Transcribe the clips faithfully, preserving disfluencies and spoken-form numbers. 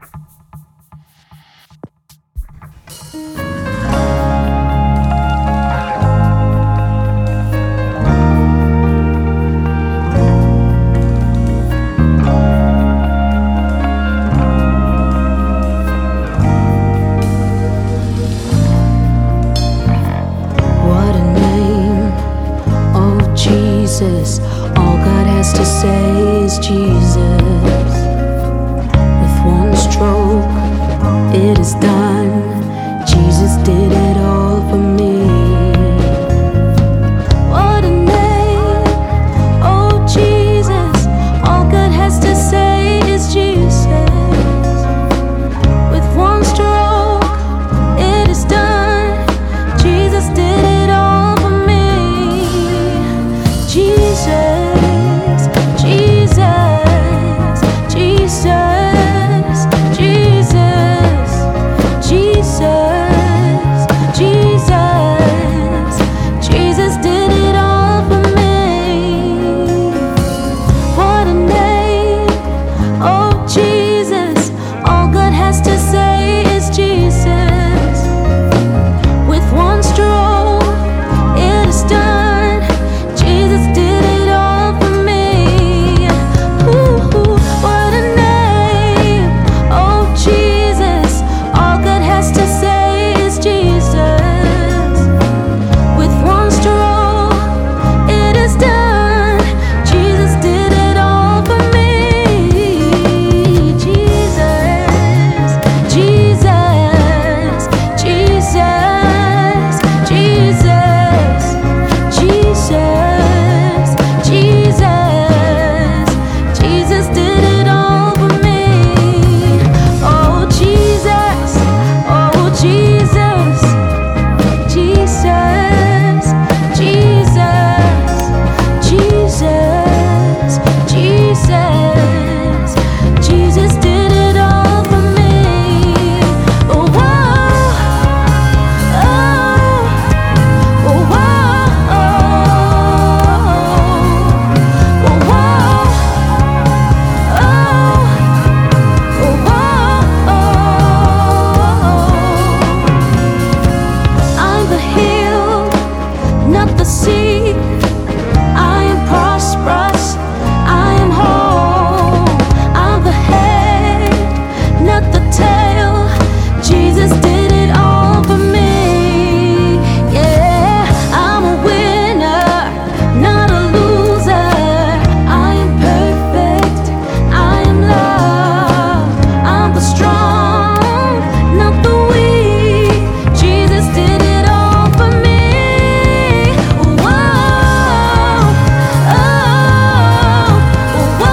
All God has to say is Jesus. With one stroke, it is done. Jesus did it all for me. What a name, oh Jesus. All God has to say is Jesus. With one stroke, it is done. Jesus did it all for me. Jesus, Jesus, Jesus, Jesus, Jesus, Jesus, Jesus did it all for me. What a name, oh Jesus. All God has to say is Jesus. With one stroke, it is done. Jesus did it all for me. Ooh, what a name, oh Jesus. All God has to say is Jesus. With one stroke, it is done. Jesus did it all for me. Jesus, Jesus, Jesus, Jesus, Jesus, Jesus, Jesus did it all for me. Oh Jesus, oh Jesus, Jesus, Jesus, Jesus, Jesus, Jesus did it all for me. Oh, whoa, oh, oh, whoa, oh, whoa, I'm the hill, not the sea. I am prosperous, I am whole. I'm the head, not the tail. Jesus did it all for me. Yeah, I'm a winner, not a loser. I am perfect, I am loved. I'm the strong, not the weak. Jesus did it all for me. Whoa, oh, whoa,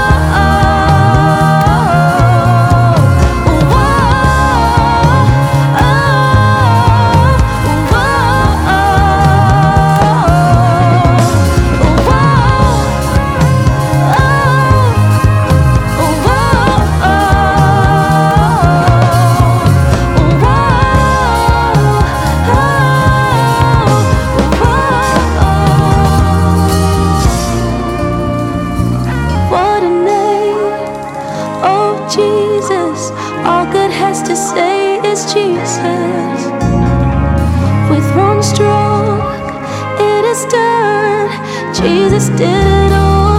what a name, oh Jesus. All God has to say is Jesus. With one stroke, it is done. Jesus did it all.